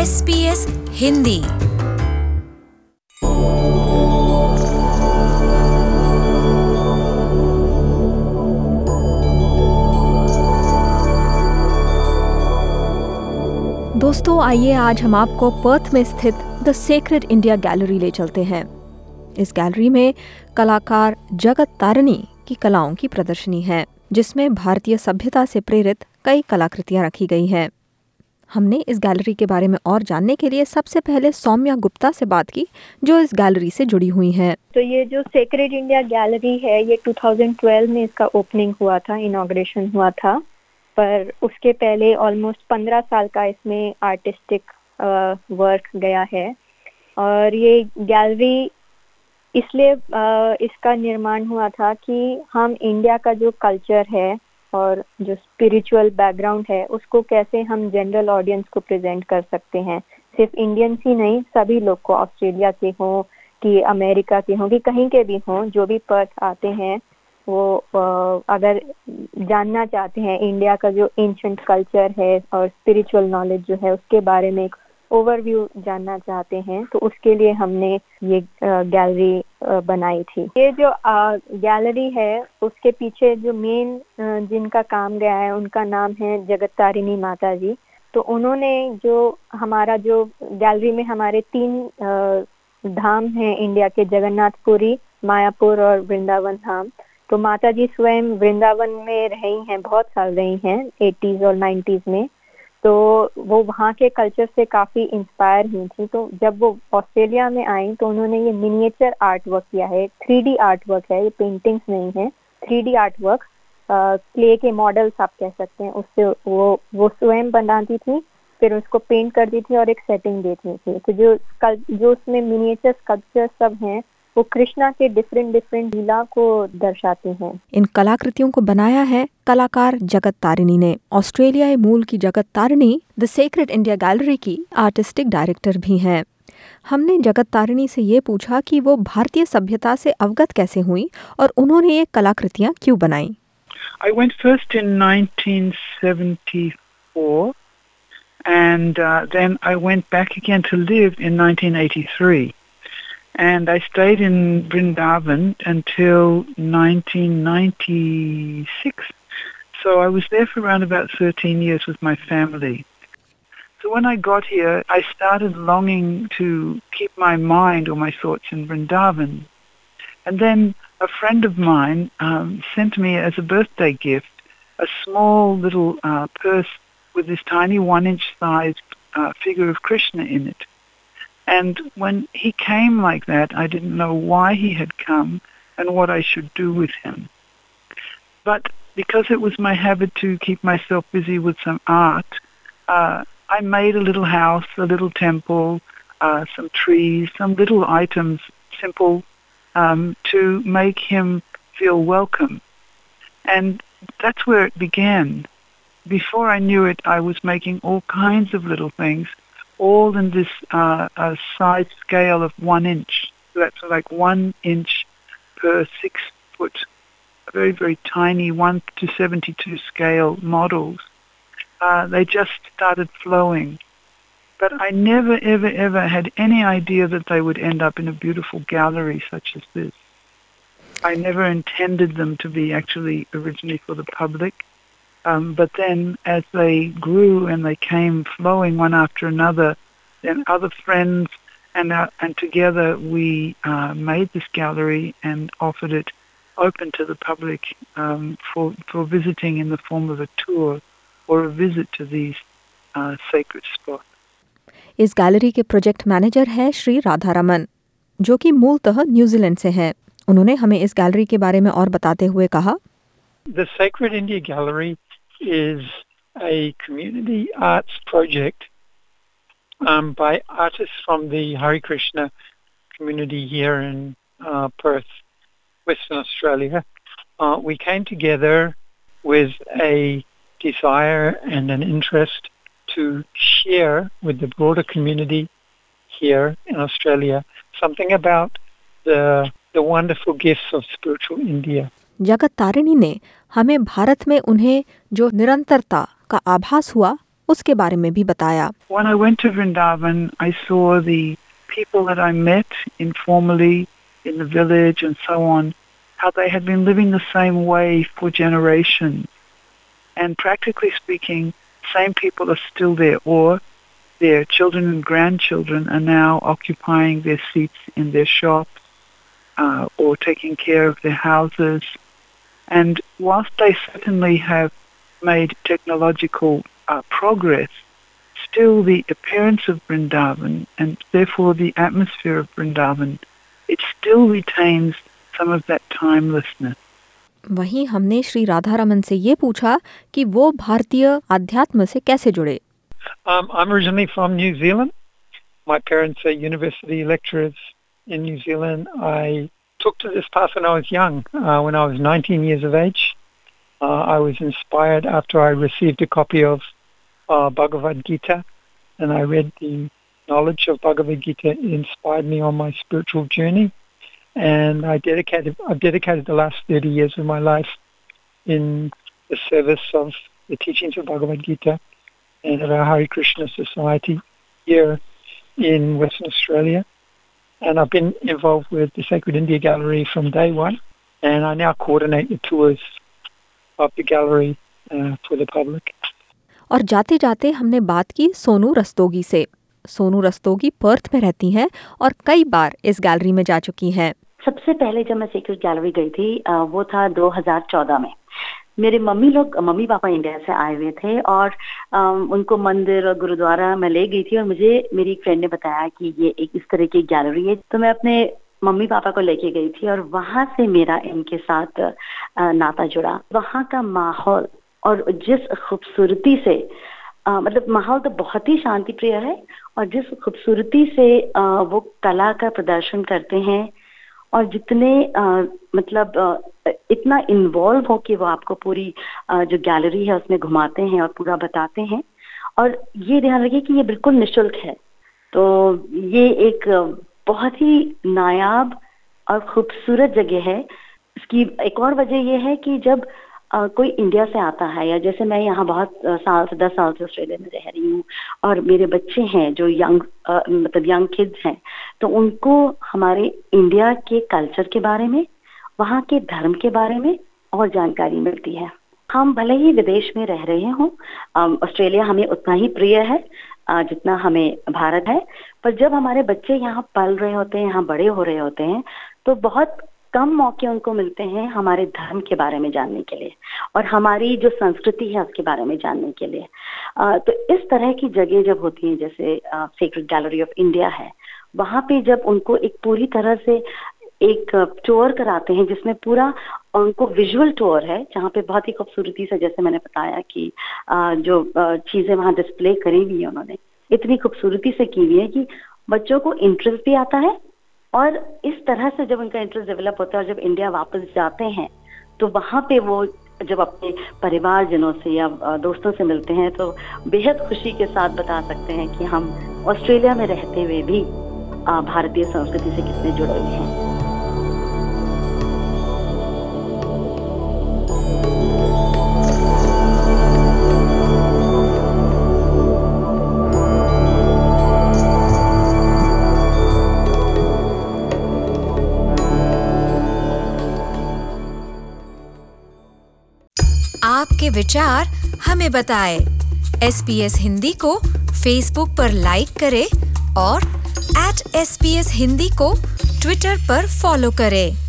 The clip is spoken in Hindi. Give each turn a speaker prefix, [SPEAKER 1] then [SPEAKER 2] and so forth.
[SPEAKER 1] SBS हिंदी। दोस्तों, आइए आज हम आपको पर्थ में स्थित द सेक्रेड इंडिया गैलरी ले चलते हैं। इस गैलरी में कलाकार जगत तारिणी की कलाओं की प्रदर्शनी है, जिसमें भारतीय सभ्यता से प्रेरित कई कलाकृतियां रखी गई हैं। हमने इस गैलरी के बारे में और जानने के लिए सबसे पहले सौम्या गुप्ता से बात की, जो इस गैलरी से जुड़ी हुई हैं।
[SPEAKER 2] तो ये जो सेक्रेड इंडिया गैलरी है, ये 2012 में इसका ओपनिंग हुआ था, इनॉग्रेशन हुआ था। पर उसके पहले ऑलमोस्ट 15 साल का इसमें आर्टिस्टिक वर्क गया है। और ये गैलरी इसलिए इसका निर्माण हुआ था कि हम इंडिया का जो कल्चर है और जो स्पिरिचुअल बैकग्राउंड है, उसको कैसे हम जनरल ऑडियंस को प्रेजेंट कर सकते हैं। सिर्फ इंडियंस ही नहीं, सभी लोग को, ऑस्ट्रेलिया के हों कि अमेरिका के हों कि कहीं के भी हों, जो भी पर्थ आते हैं वो अगर जानना चाहते हैं इंडिया का जो एंशिएंट कल्चर है और स्पिरिचुअल नॉलेज जो है, उसके बारे में एक ओवरव्यू जानना चाहते हैं, तो उसके लिए हमने ये गैलरी बनाई थी। ये जो गैलरी है, उसके पीछे जो मेन जिनका काम गया है, उनका नाम है जगत तारिणी माता जी। तो उन्होंने जो हमारा जो गैलरी में हमारे 3 धाम हैं इंडिया के, जगन्नाथपुरी, मायापुर और वृंदावन धाम। तो माता जी स्वयं वृंदावन में रही हैं, बहुत साल रही हैं, 80s और 90s में। तो वो वहाँ के कल्चर से काफ़ी इंस्पायर हुई थी। तो जब वो ऑस्ट्रेलिया में आई तो उन्होंने ये मिनिएचर आर्ट वर्क किया है, 3D आर्ट वर्क है, ये पेंटिंग्स नहीं है, 3D आर्ट वर्क, क्ले के मॉडल्स आप कह सकते हैं। उससे वो स्वयं बनाती थी, फिर उसको पेंट करती थी और एक सेटिंग देती थी। तो जो उसमें मिनिएचर स्कल्पचर सब हैं, वो कृष्णा के डिफरेंट लीला को दर्शाते हैं।
[SPEAKER 1] इन कलाकृतियों को बनाया है कलाकार जगत तारिणी ने। ऑस्ट्रेलियाई मूल की Jagat Tarini the sacred India gallery की आर्टिस्टिक डायरेक्टर भी हैं। हमने जगत तारिणी से ये पूछा कि वो भारतीय सभ्यता से अवगत कैसे हुई और उन्होंने ये कलाकृतियां क्यों बनाई।
[SPEAKER 3] I went first in 1974 and then I went back again to live in 1983. And I stayed in Vrindavan until 1996. So I was there for around about 13 years with my family. So when I got here, I started longing to keep my mind or my thoughts in Vrindavan. And then a friend of mine sent me as a birthday gift a small little purse with this tiny 1-inch sized figure of Krishna in it. And when he came like that, I didn't know why he had come and what I should do with him. But because it was my habit to keep myself busy with some art, I made a little house, a little temple, some trees, some little items, simple, to make him feel welcome. And that's where it began. Before I knew it, I was making all kinds of little things, all in this size scale of 1 inch. So that's like 1 inch per 6 foot. Very, very tiny 1:72 scale models. They just started flowing. But I never, ever, ever had any idea that they would end up in a beautiful gallery such as this. I never intended them to be actually originally for the public. But then as they grew and they came flowing one after another, then other friends and together we made this gallery and offered it open to the public for visiting in the form of a tour or a visit to these sacred spots.
[SPEAKER 1] इस गैलरी के प्रोजेक्ट मैनेजर है श्री राधारमन, जो कि मूलतः न्यूजीलैंड से हैं। उन्होंने हमें इस गैलरी के बारे में और बताते हुए कहा,
[SPEAKER 4] The Sacred India Gallery is a community arts project by artists from the Hare Krishna community here in Perth, Western Australia. We came together with a desire and an interest to share with the broader community here in Australia something about the wonderful gifts of spiritual India.
[SPEAKER 1] Jagat Tarini ने हमें भारत में उन्हें जो निरंतरता का आभास हुआ उसके बारे में भी बताया।
[SPEAKER 3] When I went to Vrindavan, I saw the people that I met informally in the village and so on, how they had been living the same way for generations. And practically speaking, same people are still there, or their children and grandchildren are now occupying their seats in their shops or taking care of their houses. And whilst they certainly have made technological progress, still the appearance of Vrindavan and therefore the atmosphere of Vrindavan, it still retains some of that timelessness.
[SPEAKER 1] वहीं हमने श्री राधा रमन से ये पूछा कि वो भारतीय अध्यात्म से कैसे जुड़े।
[SPEAKER 4] I'm originally from New Zealand. My parents are university lecturers in New Zealand. I took to this path when I was young, when I was 19 years of age. I was inspired after I received a copy of Bhagavad Gita, and I read the knowledge of Bhagavad Gita. It inspired me on my spiritual journey. And I've dedicated the last 30 years of my life in the service of the teachings of Bhagavad Gita and of our Hare Krishna Society here in Western Australia. And I've been involved with the Sacred India Gallery from day one, and I now coordinate the tours of the gallery for the public.
[SPEAKER 1] और जाते जाते हमने बात की सोनू रस्तोगी से। सोनू रस्तोगी पर्थ में रहती हैं और कई बार इस गैलरी में जा चुकी हैं।
[SPEAKER 5] सबसे पहले जब मैं सीक्रेट गैलरी गई थी वो था 2014 में। मेरे मम्मी पापा इंडिया से आए हुए थे और उनको मंदिर और गुरुद्वारा मैं ले गई थी और मुझे मेरी एक फ्रेंड ने बताया कि ये एक इस तरह की गैलरी है, तो मैं अपने मम्मी पापा को लेके गई थी और वहां से मेरा इनके साथ नाता जुड़ा। वहां का माहौल और जिस खूबसूरती से मतलब माहौल तो बहुत ही शांति प्रिय है और जिस खूबसूरती से वो कला का प्रदर्शन करते हैं और जितने इतना इन्वॉल्व हो कि वो आपको पूरी जो गैलरी है उसमें घुमाते हैं और पूरा बताते हैं। और ये ध्यान रखिए कि ये बिल्कुल निःशुल्क है, तो ये एक बहुत ही नायाब और खूबसूरत जगह है। इसकी एक और वजह ये है कि जब कोई इंडिया से आता है या जैसे मैं यहाँ बहुत 10 साल से ऑस्ट्रेलिया में रह रही हूँ और मेरे बच्चे हैं जो यंग किड्स हैं, तो उनको हमारे इंडिया के कल्चर के बारे में, वहाँ के धर्म के बारे में और जानकारी मिलती है। हम भले ही विदेश में रह रहे हों, ऑस्ट्रेलिया हमें उतना ही प्रिय है जितना हमें भारत है, पर जब हमारे बच्चे यहाँ पल रहे होते हैं, यहाँ बड़े हो रहे होते हैं, तो बहुत कम मौके उनको मिलते हैं हमारे धर्म के बारे में जानने के लिए और हमारी जो संस्कृति है उसके बारे में जानने के लिए। तो इस तरह की जगह जब होती हैं, जैसे सेक्रेड गैलरी ऑफ इंडिया है, वहाँ पे जब उनको एक पूरी तरह से एक टूर कराते हैं जिसमें पूरा उनको विजुअल टूर है, जहाँ पे बहुत ही खूबसूरती से, जैसे मैंने बताया कि जो चीजें वहाँ डिस्प्ले करी हुई है उन्होंने इतनी खूबसूरती से की हुई है कि बच्चों को इंटरेस्ट भी आता है। और इस तरह से जब उनका इंटरेस्ट डेवलप होता है और जब इंडिया वापस जाते हैं तो वहाँ पे वो जब अपने परिवारजनों से या दोस्तों से मिलते हैं तो बेहद खुशी के साथ बता सकते हैं कि हम ऑस्ट्रेलिया में रहते हुए भी भारतीय संस्कृति से कितने जुड़े हुए हैं।
[SPEAKER 6] आपके विचार हमें बताएं। SBS हिंदी को फेसबुक पर लाइक करें और @SBS हिंदी को ट्विटर पर फॉलो करें।